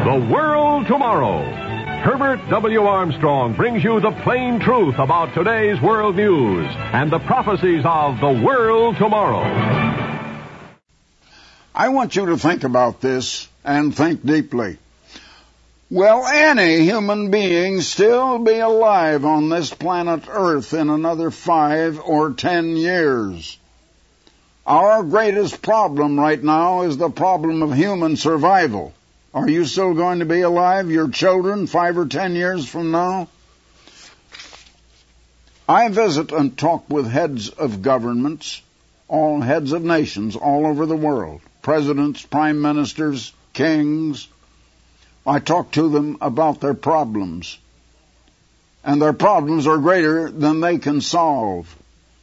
The World Tomorrow. Herbert W. Armstrong brings you the plain truth about today's world news and the prophecies of the world tomorrow. I want you to think about this and think deeply. Will any human being still be alive on this planet Earth in another 5 or 10 years? Our greatest problem right now is the problem of human survival. Are you still going to be alive, your children, 5 or 10 years from now? I visit and talk with heads of governments, all heads of nations all over the world, presidents, prime ministers, kings. I talk to them about their problems, and their problems are greater than they can solve.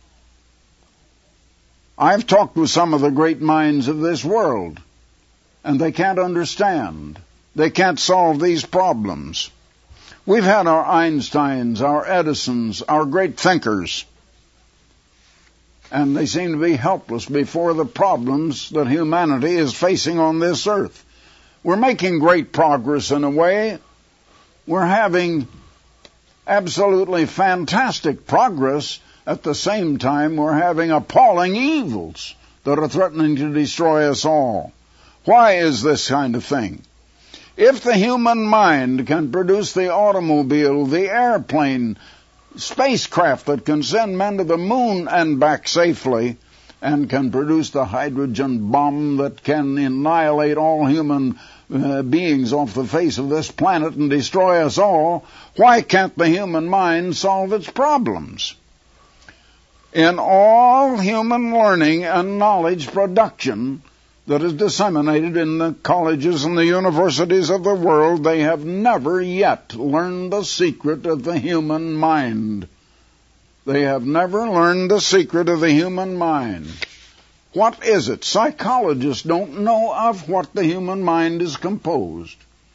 I've talked with some of the great minds of this world, and they can't understand. They can't solve these problems. We've had our Einsteins, our Edisons, our great thinkers, and they seem to be helpless before the problems that humanity is facing on this earth. We're making great progress in a way. We're having absolutely fantastic progress. At the same time, we're having appalling evils that are threatening to destroy us all. Why is this kind of thing? If the human mind can produce the automobile, the airplane, spacecraft that can send men to the moon and back safely, and can produce the hydrogen bomb that can annihilate all human beings off the face of this planet and destroy us all, why can't the human mind solve its problems? In all human learning and knowledge production that is disseminated in the colleges and the universities of the world, they have never yet learned the secret of the human mind. They have never learned the secret of the human mind. What is it? Psychologists don't know of what the human mind is composed.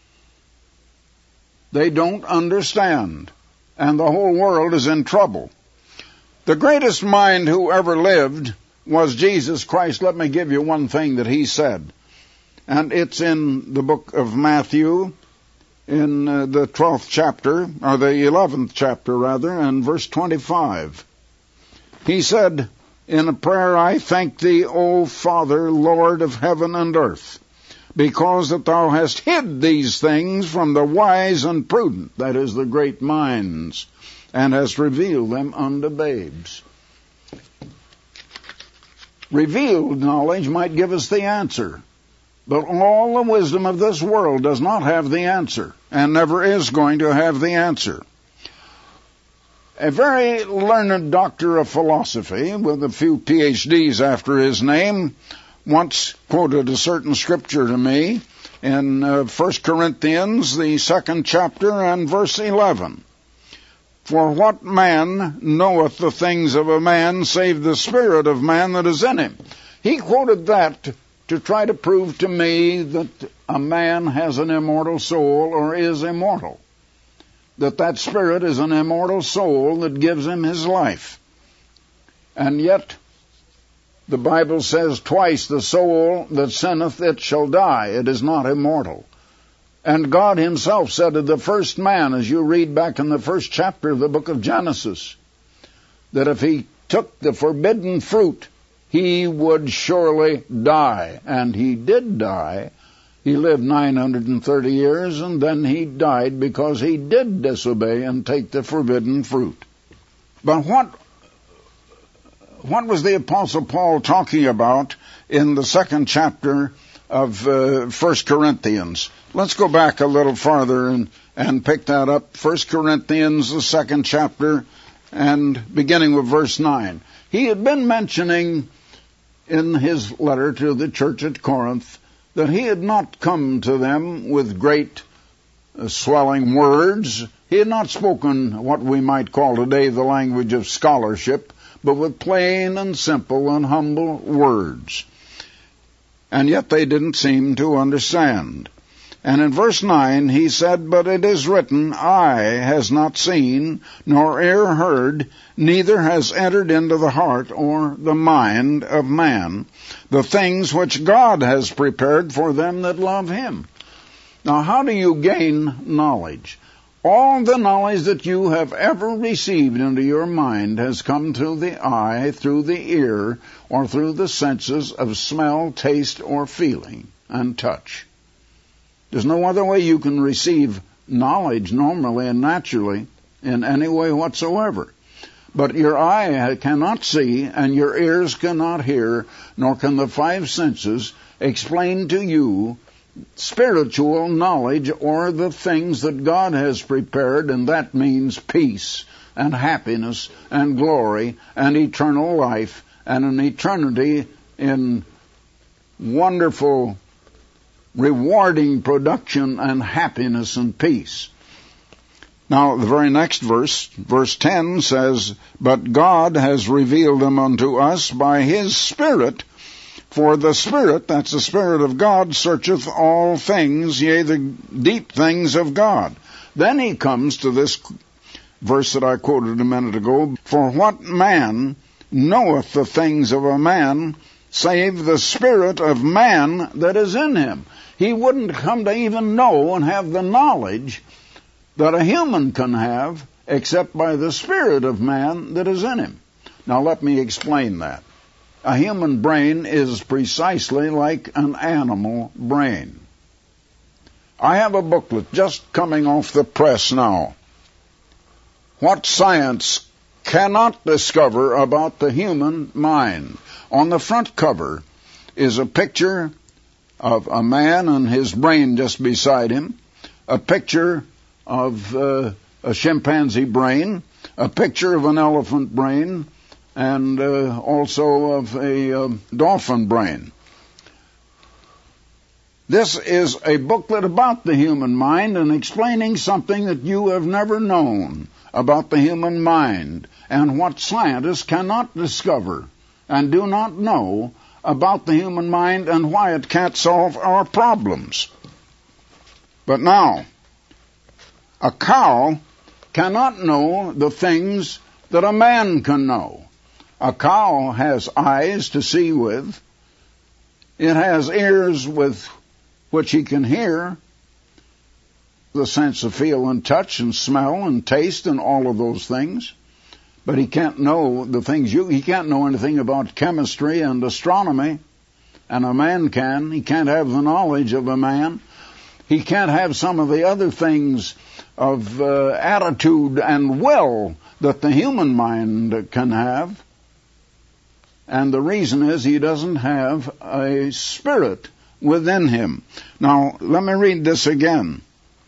They don't understand, and the whole world is in trouble. The greatest mind who ever lived was Jesus Christ. Let me give you one thing that he said, and it's in the book of Matthew, in the 12th chapter, or the 11th chapter rather, and verse 25. He said in a prayer, I thank thee, O Father, Lord of heaven and earth, because that thou hast hid these things from the wise and prudent, that is, the great minds, and hast revealed them unto babes. Revealed knowledge might give us the answer, but all the wisdom of this world does not have the answer, and never is going to have the answer. A very learned doctor of philosophy, with a few PhDs after his name, once quoted a certain scripture to me in 1 Corinthians, the 2nd chapter, and verse 11. For what man knoweth the things of a man, save the spirit of man that is in him? He quoted that to try to prove to me that a man has an immortal soul or is immortal. That spirit is an immortal soul that gives him his life. And yet, the Bible says twice, the soul that sinneth, it shall die. It is not immortal. And God himself said to the first man, as you read back in the 1st chapter of the book of Genesis, that if he took the forbidden fruit, he would surely die. And he did die. He lived 930 years, and then he died because he did disobey and take the forbidden fruit. But what was the Apostle Paul talking about in the 2nd chapter of 1 Corinthians? Let's go back a little farther and pick that up. 1 Corinthians, the 2nd chapter, and beginning with verse 9. He had been mentioning in his letter to the church at Corinth that he had not come to them with great swelling words. He had not spoken what we might call today the language of scholarship, but with plain and simple and humble words. And yet they didn't seem to understand. And in verse 9 he said, But it is written, Eye has not seen, nor ear heard, neither has entered into the heart or the mind of man, the things which God has prepared for them that love him. Now, how do you gain knowledge? All the knowledge that you have ever received into your mind has come through the eye, through the ear, or through the senses of smell, taste, or feeling, and touch. There's no other way you can receive knowledge normally and naturally in any way whatsoever. But your eye cannot see, and your ears cannot hear, nor can the five senses explain to you spiritual knowledge or the things that God has prepared, and that means peace and happiness and glory and eternal life and an eternity in wonderful, rewarding production and happiness and peace. Now, the very next verse, verse 10 says, "But God has revealed them unto us by His Spirit, for the Spirit," that's the Spirit of God, "searcheth all things, yea, the deep things of God." Then he comes to this verse that I quoted a minute ago, "For what man knoweth the things of a man, save the spirit of man that is in him?" He wouldn't come to even know and have the knowledge that a human can have except by the spirit of man that is in him. Now let me explain that. A human brain is precisely like an animal brain. I have a booklet just coming off the press now. What science cannot discover about the human mind. On the front cover is a picture of a man and his brain just beside him, a picture of a chimpanzee brain, a picture of an elephant brain, and also of a dolphin brain. This is a booklet about the human mind and explaining something that you have never known about the human mind and what scientists cannot discover and do not know about the human mind and why it can't solve our problems. But now, a cow cannot know the things that a man can know. A cow has eyes to see with. It has ears with which he can hear, the sense of feel and touch and smell and taste and all of those things. But he can't know the things he can't know anything about chemistry and astronomy, and a man can. He can't have the knowledge of a man. He can't have some of the other things of attitude and will that the human mind can have. And the reason is he doesn't have a spirit within him. Now, let me read this again.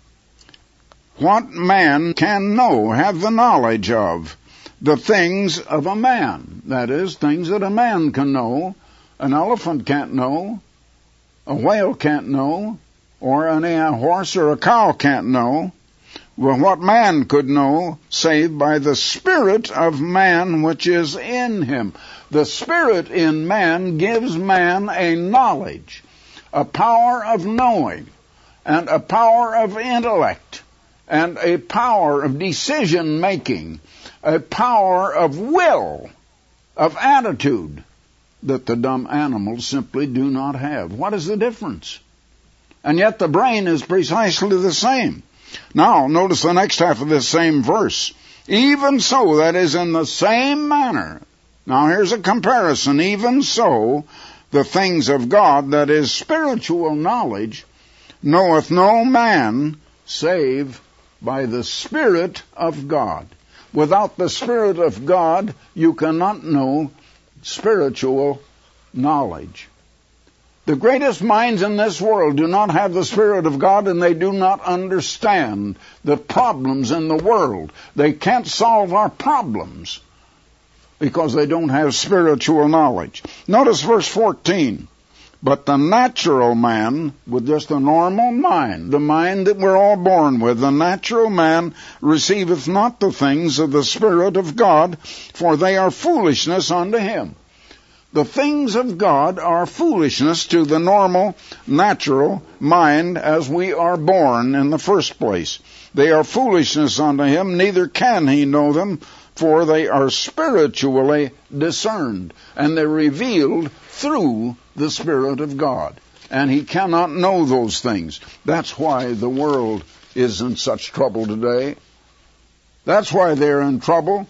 What man can know, have the knowledge of, the things of a man? That is, things that a man can know, an elephant can't know, a whale can't know, or a horse or a cow can't know. Well, what man could know, save by the spirit of man which is in him? The spirit in man gives man a knowledge, a power of knowing, and a power of intellect, and a power of decision-making, a power of will, of attitude, that the dumb animals simply do not have. What is the difference? And yet the brain is precisely the same. Now, notice the next half of this same verse. Even so, that is, in the same manner. Now, here's a comparison. Even so, the things of God, that is, spiritual knowledge, knoweth no man save by the Spirit of God. Without the Spirit of God, you cannot know spiritual knowledge. The greatest minds in this world do not have the Spirit of God, and they do not understand the problems in the world. They can't solve our problems because they don't have spiritual knowledge. Notice verse 14. But the natural man, with just a normal mind, the mind that we're all born with, the natural man receiveth not the things of the Spirit of God, for they are foolishness unto him. The things of God are foolishness to the normal, natural mind as we are born in the first place. They are foolishness unto him, neither can he know them, for they are spiritually discerned, and they're revealed through the Spirit of God. and he cannot know those things. That's why the world is in such trouble today. That's why they're in trouble.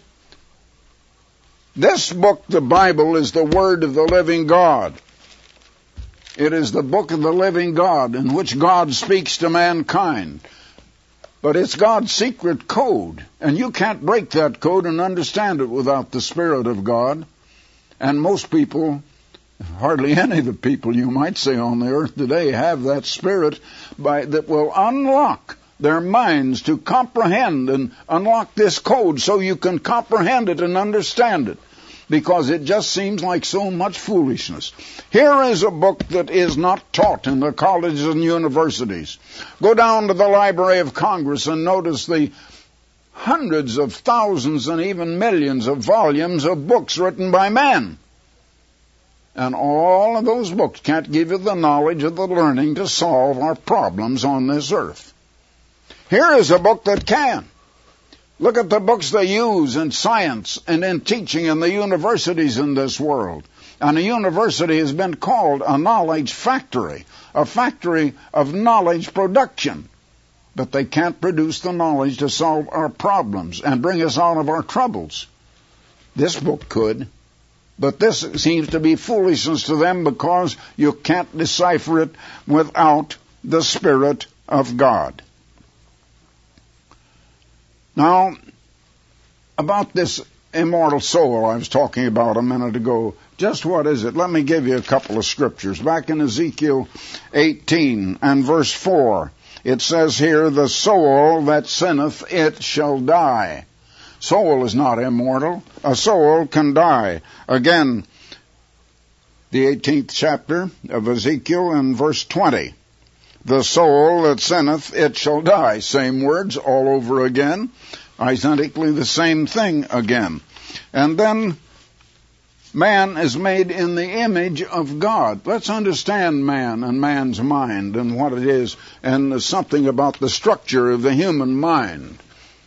This book, the Bible, is the Word of the living God. It is the book of the living God in which God speaks to mankind. But it's God's secret code, and you can't break that code and understand it without the Spirit of God. And most people, hardly any of the people you might say on the earth today, have that Spirit that will unlock their minds to comprehend and unlock this code so you can comprehend it and understand it, because it just seems like so much foolishness. Here is a book that is not taught in the colleges and universities. Go down to the Library of Congress and notice the hundreds of thousands and even millions of volumes of books written by men. And all of those books can't give you the knowledge or the learning to solve our problems on this earth. Here is a book that can. Look at the books they use in science and in teaching in the universities in this world. And a university has been called a knowledge factory, a factory of knowledge production. But they can't produce the knowledge to solve our problems and bring us out of our troubles. This book could, but this seems to be foolishness to them because you can't decipher it without the Spirit of God. Now, about this immortal soul I was talking about a minute ago, just what is it? Let me give you a couple of scriptures. Back in Ezekiel 18 and verse 4, it says here, the soul that sinneth, it shall die. Soul is not immortal. A soul can die. Again, the 18th chapter of Ezekiel and verse 20. The soul that sinneth, it shall die. Same words all over again. Identically the same thing again. And then man is made in the image of God. Let's understand man and man's mind and what it is, and something about the structure of the human mind.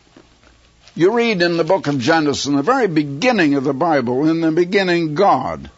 You read in the book of Genesis, in the very beginning of the Bible, in the beginning God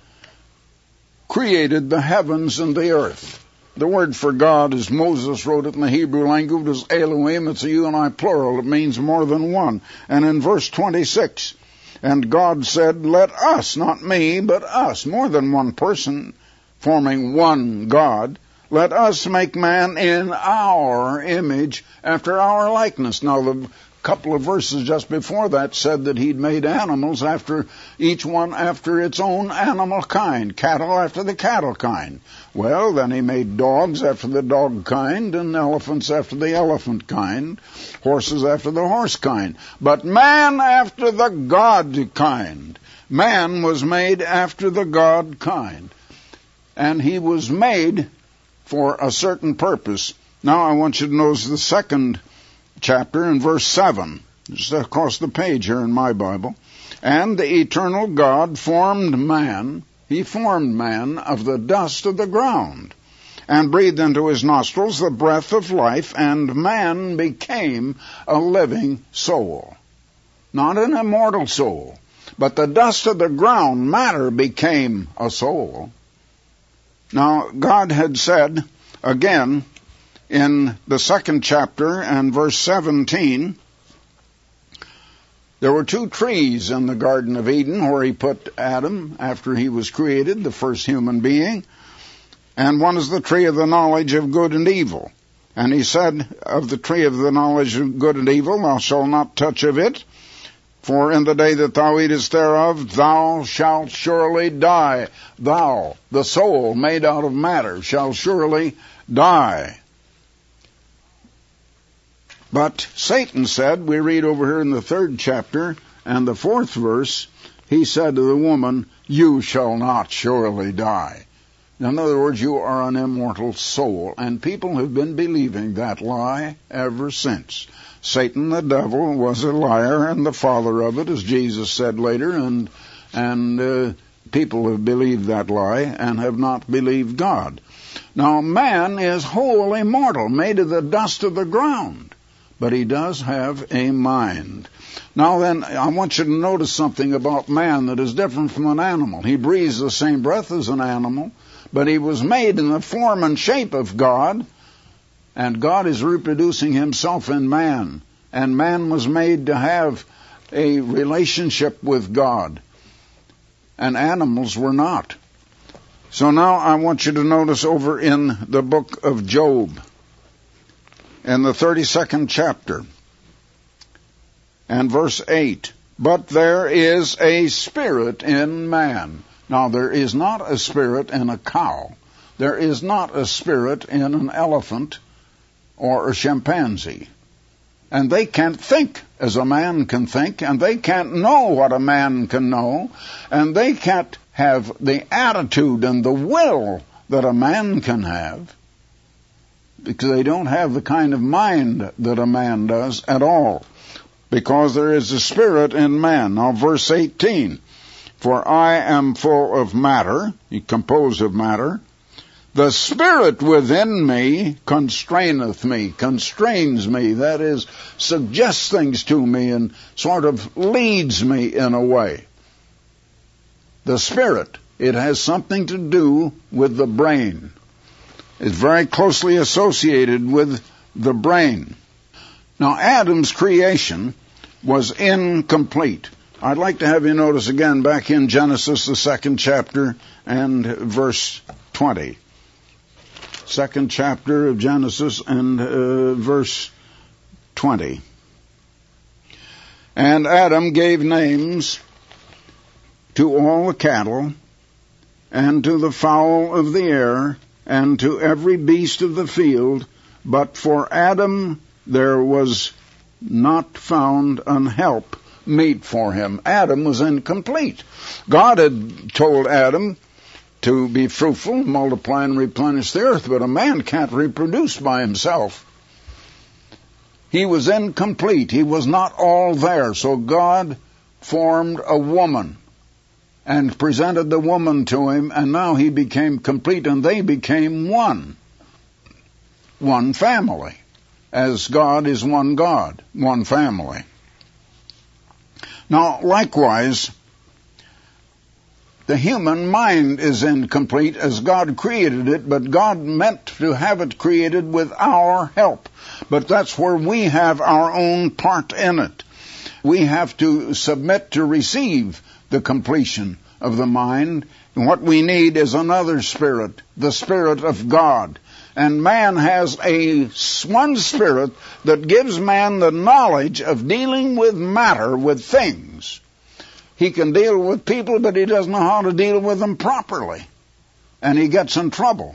created the heavens and the earth. The word for God, as Moses wrote it in the Hebrew language, is Elohim. It's a you and I plural. It means more than one. And in verse 26, and God said, let us, not me, but us, more than one person, forming one God, let us make man in our image, after our likeness. Now, the couple of verses just before that said that he'd made animals after each one after its own animal kind, cattle after the cattle kind. Well, then he made dogs after the dog kind, and elephants after the elephant kind, horses after the horse kind. But man after the God kind. Man was made after the God kind. And he was made for a certain purpose. Now I want you to notice the second chapter in verse 7. Just across the page here in my Bible. And the eternal God formed man. He formed man of the dust of the ground, and breathed into his nostrils the breath of life, and man became a living soul. Not an immortal soul, but the dust of the ground, matter, became a soul. Now, God had said, again, in the second chapter and verse 17, there were two trees in the Garden of Eden where he put Adam after he was created, the first human being. And one is the tree of the knowledge of good and evil. And he said, of the tree of the knowledge of good and evil, thou shalt not touch of it, for in the day that thou eatest thereof, thou shalt surely die. Thou, the soul made out of matter, shall surely die. But Satan said, we read over here in the third chapter and the fourth verse, he said to the woman, you shall not surely die. In other words, you are an immortal soul. And people have been believing that lie ever since. Satan, the devil, was a liar and the father of it, as Jesus said later, and people have believed that lie and have not believed God. Now, man is wholly mortal, made of the dust of the ground. But he does have a mind. Now then, I want you to notice something about man that is different from an animal. He breathes the same breath as an animal, but he was made in the form and shape of God, and God is reproducing himself in man, and man was made to have a relationship with God, and animals were not. So now I want you to notice over in the book of Job, in the 32nd chapter, and verse 8, but there is a spirit in man. Now there is not a spirit in a cow. There is not a spirit in an elephant or a chimpanzee. And they can't think as a man can think, and they can't know what a man can know, and they can't have the attitude and the will that a man can have, because they don't have the kind of mind that a man does at all, because there is a spirit in man. Now verse 18, for I am full of matter, composed of matter, the spirit within me constraineth me, constrains me, that is, suggests things to me and sort of leads me in a way. The spirit, it has something to do with the brain. It's very closely associated with the brain. Now, Adam's creation was incomplete. I'd like to have you notice again back in Genesis, the 2nd chapter, and verse 20. 2nd chapter of Genesis and verse 20. And Adam gave names to all the cattle, and to the fowl of the air, and to every beast of the field, but for Adam there was not found an help meet for him. Adam was incomplete. God had told Adam to be fruitful, multiply, and replenish the earth, but a man can't reproduce by himself. He was incomplete. He was not all there. So God formed a woman and presented the woman to him, and now he became complete, and they became one family, as God is one God, one family. Now, likewise, the human mind is incomplete as God created it, but God meant to have it created with our help. But that's where we have our own part in it. We have to submit to receive the completion of the mind. And what we need is another spirit, the Spirit of God. And man has one spirit that gives man the knowledge of dealing with matter, with things. He can deal with people, but he doesn't know how to deal with them properly. And he gets in trouble.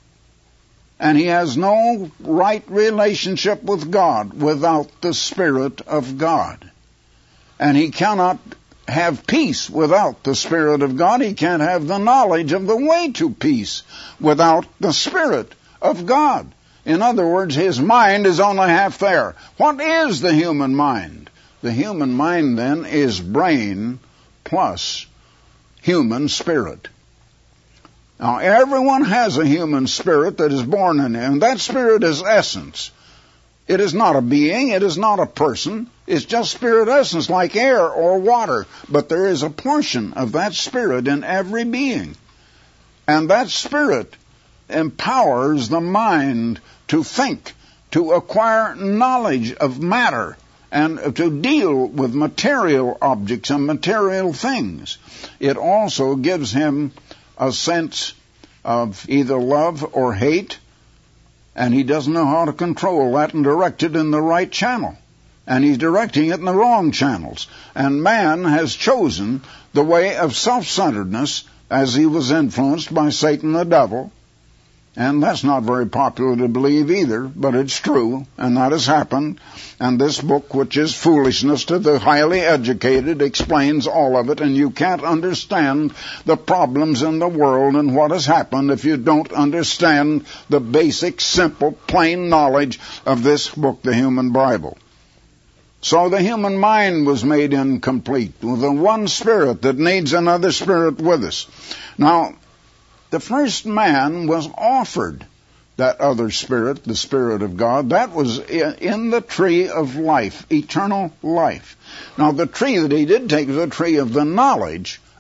And he has no right relationship with God without the Spirit of God. And he cannot have peace without the Spirit of God. He can't have the knowledge of the way to peace without the Spirit of God. In other words, his mind is only half there. What is the human mind? The human mind, then, is brain plus human spirit. Now, everyone has a human spirit that is born in him. That spirit is essence. It is not a being. It is not a person. It's just spirit essence, like air or water. But there is a portion of that spirit in every being. And that spirit empowers the mind to think, to acquire knowledge of matter, and to deal with material objects and material things. It also gives him a sense of either love or hate, and he doesn't know how to control that and direct it in the right channel. And he's directing it in the wrong channels. And man has chosen the way of self-centeredness as he was influenced by Satan the devil. And that's not very popular to believe either, but it's true, and that has happened. And this book, which is foolishness to the highly educated, explains all of it, and you can't understand the problems in the world and what has happened if you don't understand the basic, simple, plain knowledge of this book, the Human Bible. So the human mind was made incomplete, with the one spirit that needs another spirit with us. Now, the first man was offered that other spirit, the Spirit of God. That was in the tree of life, eternal life. Now, the tree that he did take was the tree of the knowledge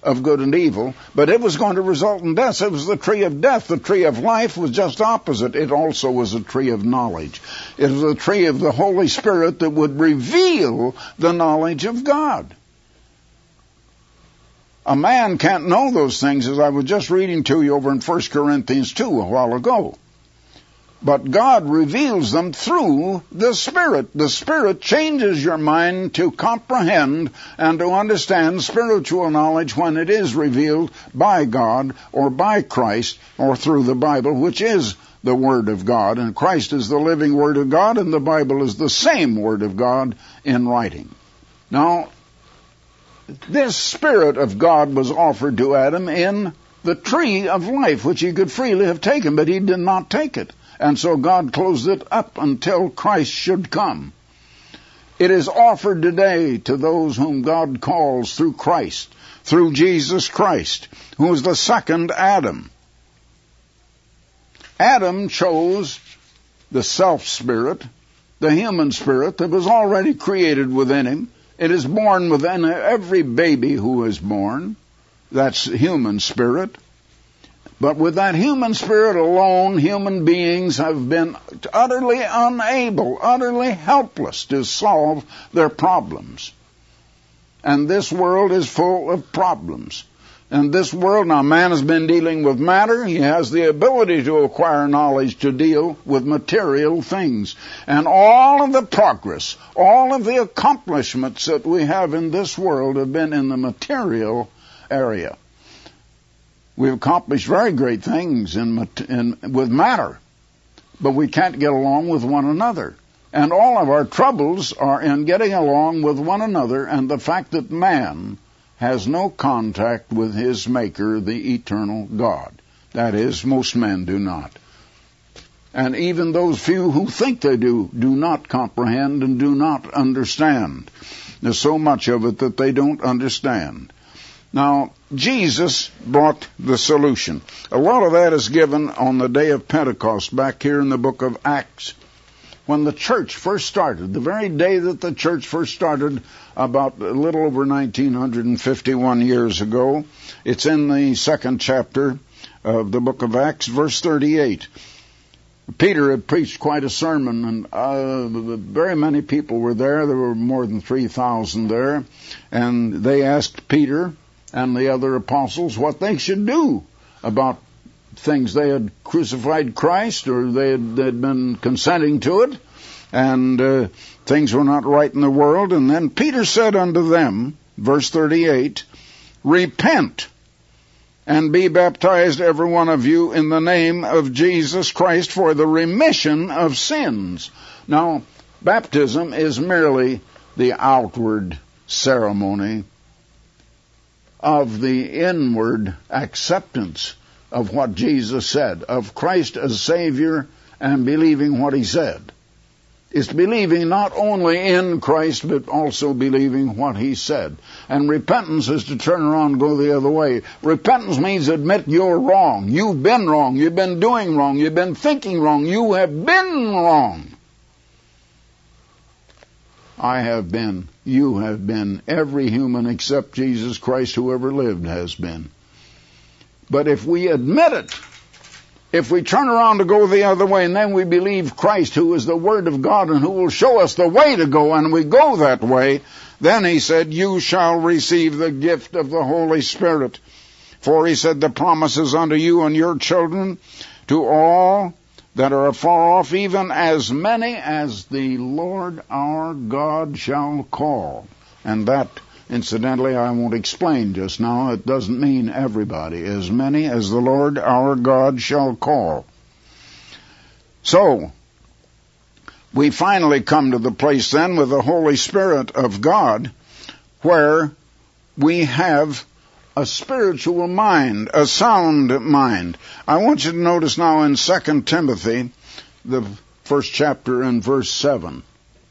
of good and evil, but it was going to result in death. It was the tree of death. The tree of life was just opposite. It also was a tree of knowledge. It was a tree of the Holy Spirit that would reveal the knowledge of God. A man can't know those things, as I was just reading to you over in 1 Corinthians 2 a while ago. But God reveals them through the Spirit. The Spirit changes your mind to comprehend and to understand spiritual knowledge when it is revealed by God or by Christ or through the Bible, which is the Word of God. And Christ is the living Word of God, and the Bible is the same Word of God in writing. Now, this Spirit of God was offered to Adam in the tree of life, which he could freely have taken, but he did not take it. And so God closed it up until Christ should come. It is offered today to those whom God calls through Christ, through Jesus Christ, who is the second Adam. Adam chose the self-spirit, the human spirit that was already created within him. It is born within every baby who is born. That's human spirit. But with that human spirit alone, human beings have been utterly unable, utterly helpless to solve their problems. And this world is full of problems. And this world, now man has been dealing with matter. He has the ability to acquire knowledge to deal with material things. And all of the progress, all of the accomplishments that we have in this world have been in the material area. We've accomplished very great things with matter, but we can't get along with one another. And all of our troubles are in getting along with one another and the fact that man has no contact with his Maker, the eternal God. That is, most men do not. And even those few who think they do not comprehend and do not understand. There's so much of it that they don't understand. Now, Jesus brought the solution. A lot of that is given on the day of Pentecost, back here in the book of Acts. When the church first started, the very day that the church first started, about a little over 1951 years ago, it's in the 2nd chapter of the book of Acts, verse 38. Peter had preached quite a sermon, and very many people were there. There were more than 3,000 there. And they asked Peter and the other apostles what they should do about things. They had crucified Christ, or they'd been consenting to it, and things were not right in the world. And then Peter said unto them, verse 38, repent and be baptized every one of you in the name of Jesus Christ for the remission of sins. Now, baptism is merely the outward ceremony of the inward acceptance of what Jesus said, of Christ as Savior and believing what He said. It's believing not only in Christ, but also believing what He said. And repentance is to turn around and go the other way. Repentance means admit you're wrong. You've been wrong. You've been doing wrong. You've been thinking wrong. You have been wrong. I have been. You have been. Every human except Jesus Christ who ever lived has been. But if we admit it, if we turn around to go the other way, and then we believe Christ, who is the Word of God and who will show us the way to go, and we go that way, then He said, you shall receive the gift of the Holy Spirit. For He said, the promises unto you and your children, to all that are afar off, even as many as the Lord our God shall call. And that, incidentally, I won't explain just now. It doesn't mean everybody. As many as the Lord our God shall call. So, we finally come to the place then with the Holy Spirit of God, where we have a spiritual mind, a sound mind. I want you to notice now in 2 Timothy, the 1st chapter and verse 7.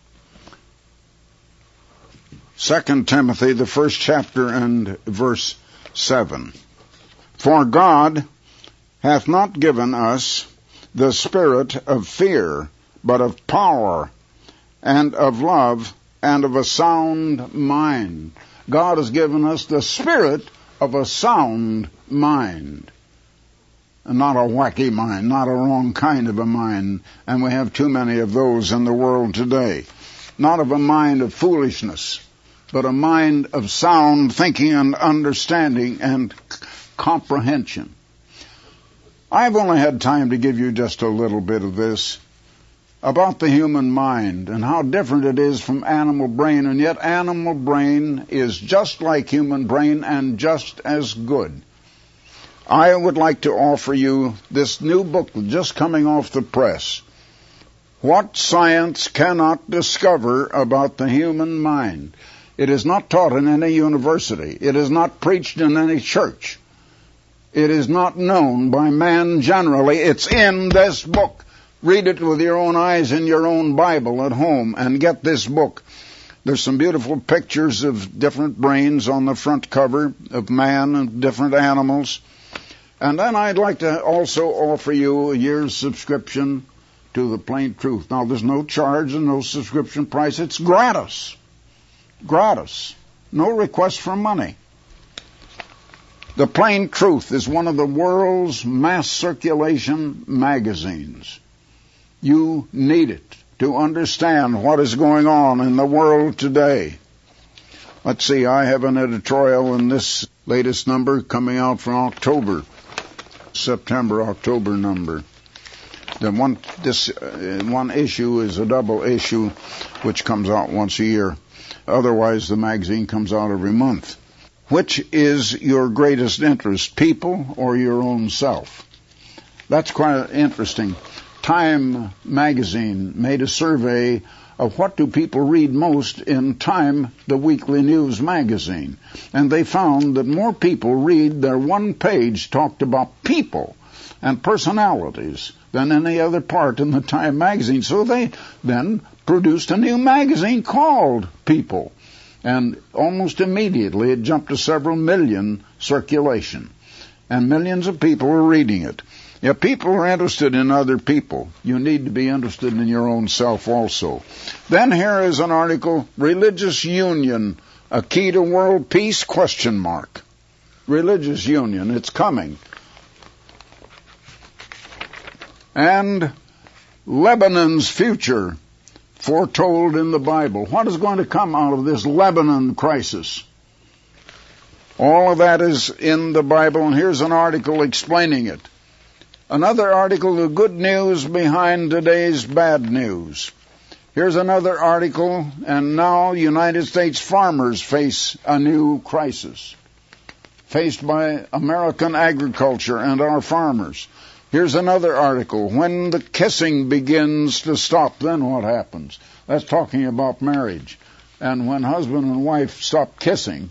2 Timothy, the 1st chapter and verse 7. For God hath not given us the spirit of fear, but of power and of love and of a sound mind. God has given us the spirit of a sound mind. Not a wacky mind, not a wrong kind of a mind, and we have too many of those in the world today. Not of a mind of foolishness, but a mind of sound thinking and understanding and comprehension. I've only had time to give you just a little bit of this about the human mind and how different it is from animal brain, and yet animal brain is just like human brain and just as good. I would like to offer you this new book just coming off the press, What Science Cannot Discover About the Human Mind. It is not taught in any university. It is not preached in any church. It is not known by man generally. It's in this book. Read it with your own eyes in your own Bible at home and get this book. There's some beautiful pictures of different brains on the front cover of man and different animals. And then I'd like to also offer you a year's subscription to The Plain Truth. Now, there's no charge and no subscription price. It's gratis. Gratis. No request for money. The Plain Truth is one of the world's mass circulation magazines. You need it to understand what is going on in the world today. Let's see, I have an editorial in this latest number coming out from October. September-October number. This one issue is a double issue, which comes out once a year. Otherwise, the magazine comes out every month. Which is your greatest interest, people or your own self? That's quite interesting. Time magazine made a survey of what do people read most in Time, the weekly news magazine. And they found that more people read their one page talked about people and personalities than any other part in the Time magazine. So they then produced a new magazine called People. And almost immediately it jumped to several million circulation. And millions of people were reading it. If people are interested in other people, you need to be interested in your own self also. Then here is an article, Religious Union, a Key to World Peace, ? Religious Union, it's coming. And Lebanon's future, foretold in the Bible. What is going to come out of this Lebanon crisis? All of that is in the Bible, and here's an article explaining it. Another article, The Good News Behind Today's Bad News. Here's another article, and now United States farmers face a new crisis, faced by American agriculture and our farmers. Here's another article, When the Kissing Begins to Stop, Then What Happens? That's talking about marriage. And when husband and wife stopped kissing,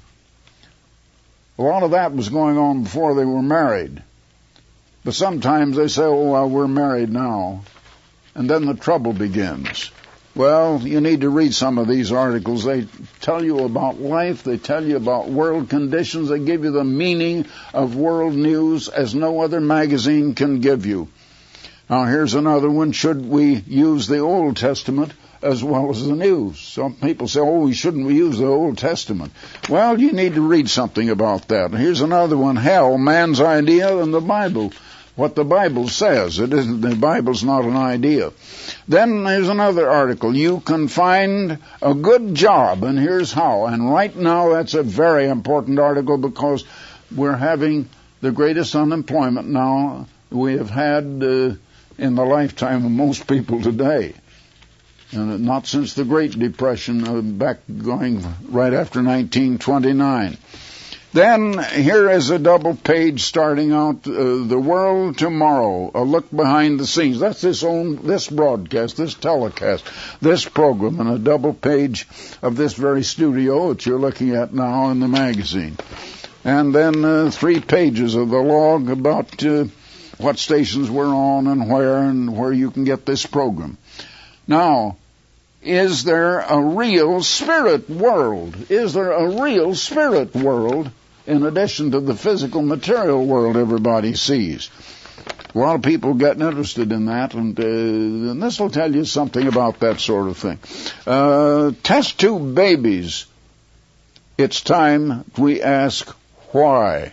a lot of that was going on before they were married. But sometimes they say, oh, well, we're married now. And then the trouble begins. Well, you need to read some of these articles. They tell you about life. They tell you about world conditions. They give you the meaning of world news as no other magazine can give you. Now, here's another one. Should we use the Old Testament as well as the New? Some people say, oh, we shouldn't use the Old Testament. Well, you need to read something about that. Here's another one. Hell, man's idea and the Bible. What the Bible says. It isn't, the Bible's not an idea. Then there's another article. You can find a good job, and here's how. And right now, that's a very important article because we're having the greatest unemployment now we have had in the lifetime of most people today. And not since the Great Depression, back going right after 1929. Then here is a double page starting out, The World Tomorrow, a look behind the scenes. That's this broadcast, this telecast, this program, and a double page of this very studio that you're looking at now in the magazine. And then 3 pages of the log about what stations we're on and where you can get this program. Now, is there a real spirit world? Is there a real spirit world in addition to the physical material world everybody sees? A lot of people getting interested in that, and this will tell you something about that sort of thing. Test tube babies. It's time we ask Why?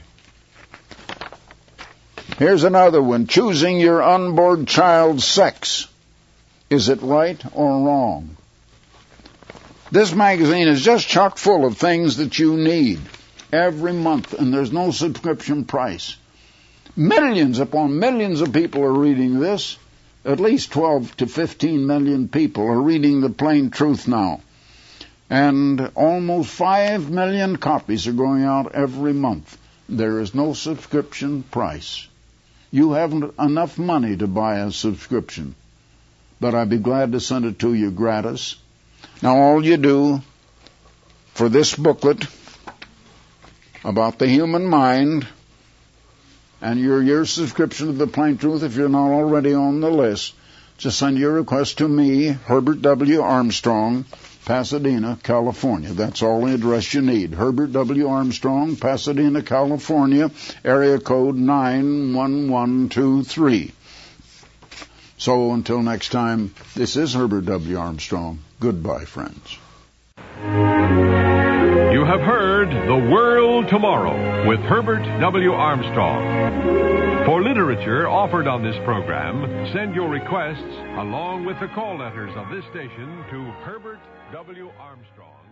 Here's another one. Choosing your unborn child's sex. Is it right or wrong? This magazine is just chock full of things that you need every month, and there's no subscription price. Millions upon millions of people are reading this. At least 12 to 15 million people are reading the plain truth now. And almost 5 million copies are going out every month. There is no subscription price. You haven't enough money to buy a subscription, but I'd be glad to send it to you gratis. Now all you do for this booklet about the human mind and your year subscription to the Plain Truth, if you're not already on the list, just send your request to me, Herbert W. Armstrong, Pasadena, California. That's all the address you need. Herbert W. Armstrong, Pasadena, California, area code 91123. So until next time, this is Herbert W. Armstrong. Goodbye, friends. You have heard The World Tomorrow with Herbert W. Armstrong. For literature offered on this program, send your requests along with the call letters of this station to Herbert W. Armstrong.